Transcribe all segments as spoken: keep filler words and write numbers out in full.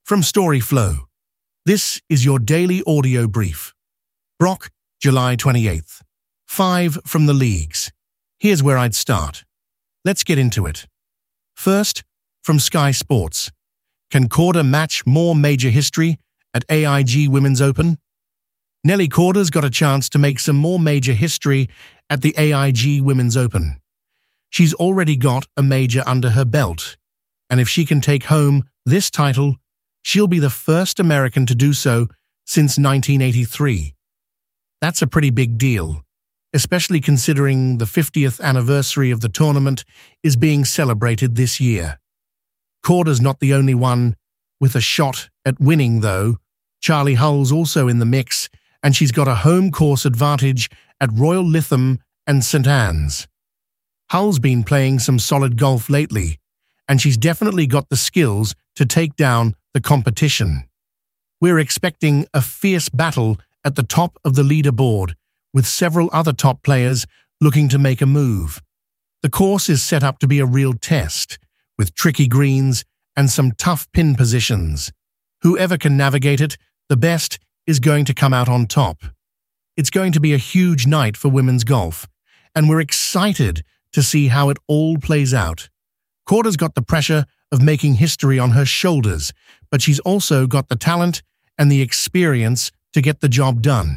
from StoryFlow. This is your daily audio brief. Brock, July twenty-eighth. Five from the leagues. Here's where I'd start. Let's get into it. First, from Sky Sports. Can Korda match more major history at A I G Women's Open? Nelly Korda's got a chance to make some more major history at the A I G Women's Open. She's already got a major under her belt, and if she can take home this title, she'll be the first American to do so since nineteen eighty-three. That's a pretty big deal, especially considering the fiftieth anniversary of the tournament is being celebrated this year. Korda's not the only one with a shot at winning, though. Charley Hull's also in the mix, and she's got a home course advantage at Royal Lytham and Saint Anne's. Hull's been playing some solid golf lately, and she's definitely got the skills to take down the competition. We're expecting a fierce battle at the top of the leaderboard, with several other top players looking to make a move. The course is set up to be a real test, with tricky greens and some tough pin positions. Whoever can navigate it the best is going to come out on top. It's going to be a huge night for women's golf, and we're excited to see how it all plays out. Korda's got the pressure of making history on her shoulders, but she's also got the talent and the experience to get the job done.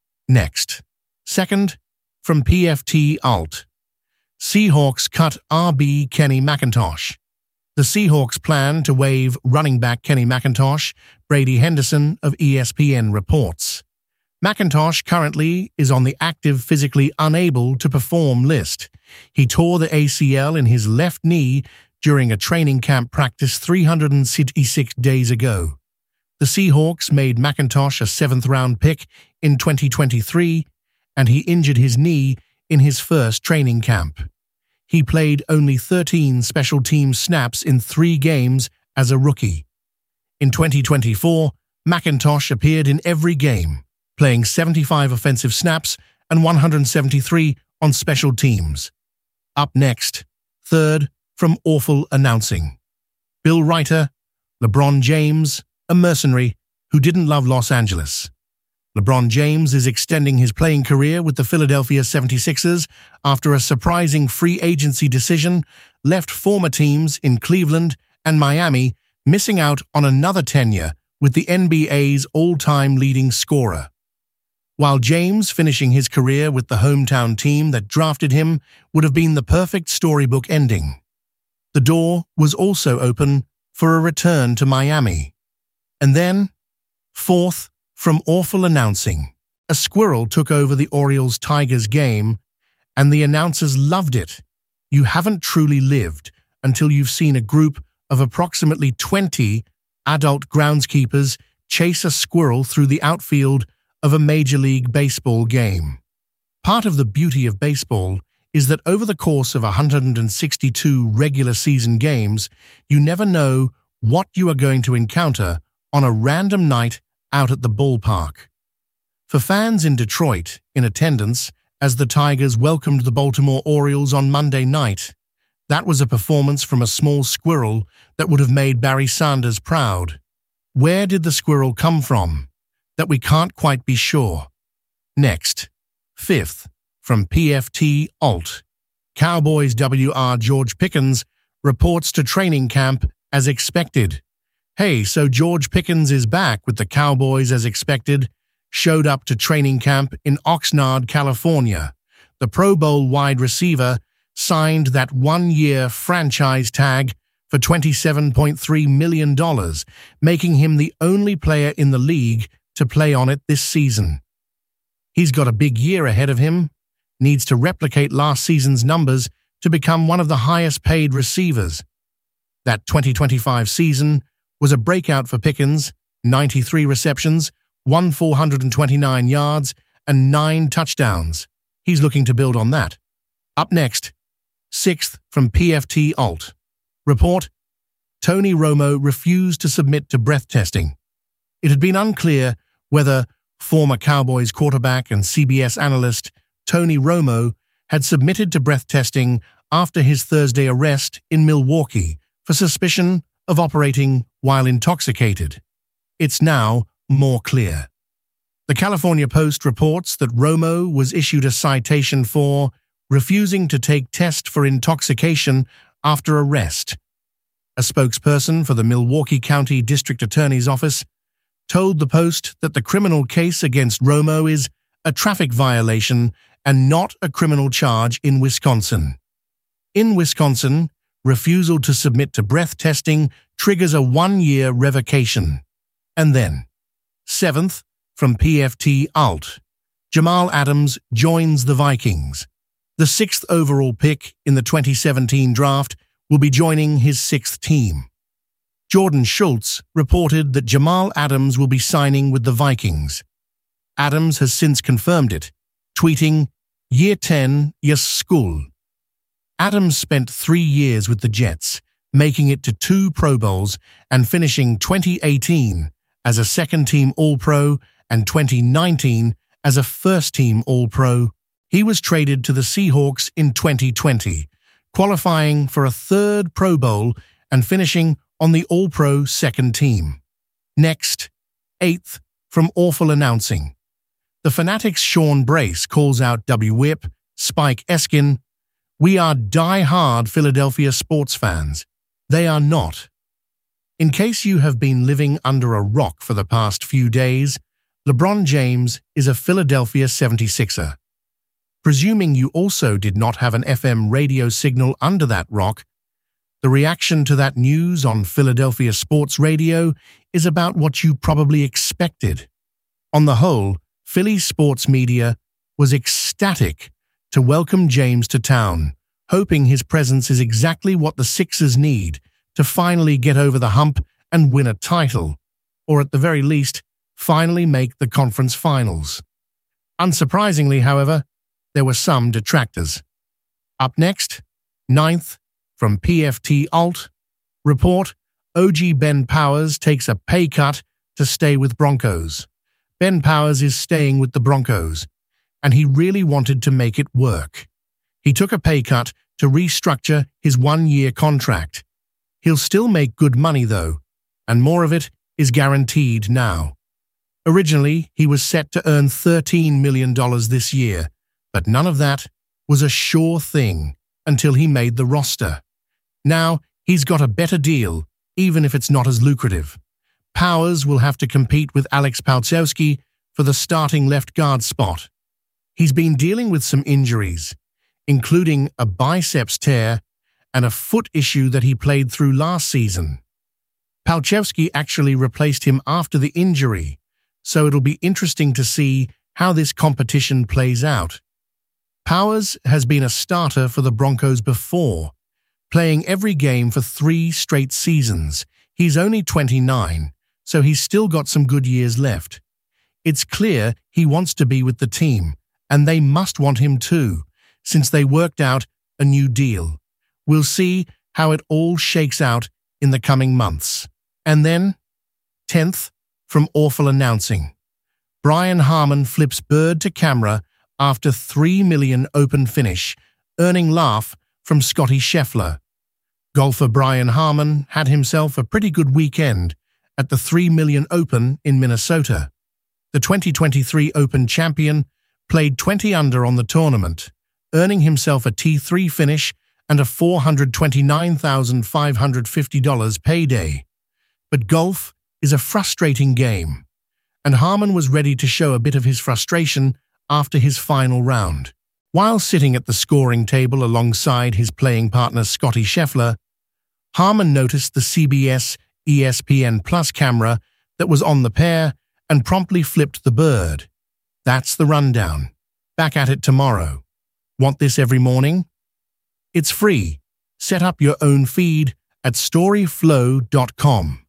Next. Second, from P F T Alt. Seahawks cut R B Kenny McIntosh. The Seahawks plan to waive running back Kenny McIntosh, Brady Henderson of E S P N reports. McIntosh currently is on the active physically unable to perform list. He tore the A C L in his left knee during a training camp practice three hundred sixty-six days ago. The Seahawks made McIntosh a seventh-round pick in twenty twenty-three, and he injured his knee in his first training camp. He played only thirteen special team snaps in three games as a rookie. In twenty twenty-four, McIntosh appeared in every game, playing seventy-five offensive snaps and one hundred seventy-three on special teams. Up next, third, from Awful Announcing. Bill Reiter, LeBron James, a mercenary who didn't love Los Angeles. LeBron James is extending his playing career with the Philadelphia seventy-sixers after a surprising free agency decision left former teams in Cleveland and Miami missing out on another tenure with the N B A's all-time leading scorer. While James finishing his career with the hometown team that drafted him would have been the perfect storybook ending, the door was also open for a return to Miami. And then, fourth, from Awful Announcing. A squirrel took over the Orioles-Tigers game, and the announcers loved it. You haven't truly lived until you've seen a group of approximately twenty adult groundskeepers chase a squirrel through the outfield of a Major League Baseball game. Part of the beauty of baseball is that over the course of one hundred sixty-two regular season games, you never know what you are going to encounter on a random night out at the ballpark. For fans in Detroit in attendance as the Tigers welcomed the Baltimore Orioles on Monday night, that was a performance from a small squirrel that would have made Barry Sanders proud. Where did the squirrel come from? That we can't quite be sure. Next, fifth, from P F T Alt. Cowboys W R George Pickens reports to training camp as expected. Hey, so George Pickens is back with the Cowboys as expected, showed up to training camp in Oxnard, California. The Pro Bowl wide receiver signed that one-year franchise tag for twenty-seven point three million dollars, making him the only player in the league to play on it this season. He's got a big year ahead of him, needs to replicate last season's numbers to become one of the highest-paid receivers. That twenty twenty-five season was a breakout for Pickens, ninety-three receptions, one thousand four hundred twenty-nine yards, and nine touchdowns. He's looking to build on that. Up next, sixth from P F T Alt. Report, Tony Romo refused to submit to breath testing. It had been unclear whether former Cowboys quarterback and C B S analyst Tony Romo had submitted to breath testing after his Thursday arrest in Milwaukee for suspicion of operating while intoxicated. It's now more clear. The California Post reports that Romo was issued a citation for refusing to take test for intoxication after arrest. A spokesperson for the Milwaukee County District Attorney's Office told the Post that the criminal case against Romo is a traffic violation and not a criminal charge in Wisconsin. In Wisconsin, refusal to submit to breath testing triggers a one-year revocation. And then, seventh, from P F T Alt, Jamal Adams joins the Vikings. The sixth overall pick in the twenty seventeen draft will be joining his sixth team. Jordan Schultz reported that Jamal Adams will be signing with the Vikings. Adams has since confirmed it, tweeting, "Year ten, yes school." Adams spent three years with the Jets, making it to two Pro Bowls and finishing twenty eighteen as a second-team All-Pro and twenty nineteen as a first-team All-Pro. He was traded to the Seahawks in twenty twenty, qualifying for a third Pro Bowl and finishing on the All-Pro second team. Next, eighth, from Awful Announcing. The Fanatics' Sean Brace calls out W W I P, Spike Eskin, "We are die-hard Philadelphia sports fans. They are not." In case you have been living under a rock for the past few days, LeBron James is a Philadelphia seventy-sixer. Presuming you also did not have an F M radio signal under that rock, the reaction to that news on Philadelphia sports radio is about what you probably expected. On the whole, Philly sports media was ecstatic to welcome James to town, hoping his presence is exactly what the Sixers need to finally get over the hump and win a title, or at the very least, finally make the conference finals. Unsurprisingly, however, there were some detractors. Up next, ninth, from P F T Alt, report, O G Ben Powers takes a pay cut to stay with Broncos. Ben Powers is staying with the Broncos, and he really wanted to make it work. He took a pay cut to restructure his one-year contract. He'll still make good money, though, and more of it is guaranteed now. Originally, he was set to earn thirteen million dollars this year, but none of that was a sure thing until he made the roster. Now, he's got a better deal, even if it's not as lucrative. Powers will have to compete with Alex Palczewski for the starting left guard spot. He's been dealing with some injuries, including a biceps tear and a foot issue that he played through last season. Palczewski actually replaced him after the injury, so it'll be interesting to see how this competition plays out. Powers has been a starter for the Broncos before, playing every game for three straight seasons. He's only twenty-nine, so he's still got some good years left. It's clear he wants to be with the team, and they must want him too, since they worked out a new deal. We'll see how it all shakes out in the coming months. And then, tenth, from Awful Announcing. Brian Harman flips bird to camera after three million dollars open finish, earning laugh from Scotty Scheffler. Golfer Brian Harman had himself a pretty good weekend at the three million dollars Open in Minnesota. The twenty twenty-three Open champion played twenty under on the tournament, earning himself a T three finish and a four hundred twenty-nine thousand five hundred fifty dollars payday. But golf is a frustrating game, and Harman was ready to show a bit of his frustration after his final round. While sitting at the scoring table alongside his playing partner Scotty Scheffler, Harman noticed the C B S E S P N Plus camera that was on the pair and promptly flipped the bird. That's the rundown. Back at it tomorrow. Want this every morning? It's free. Set up your own feed at storyflow dot com.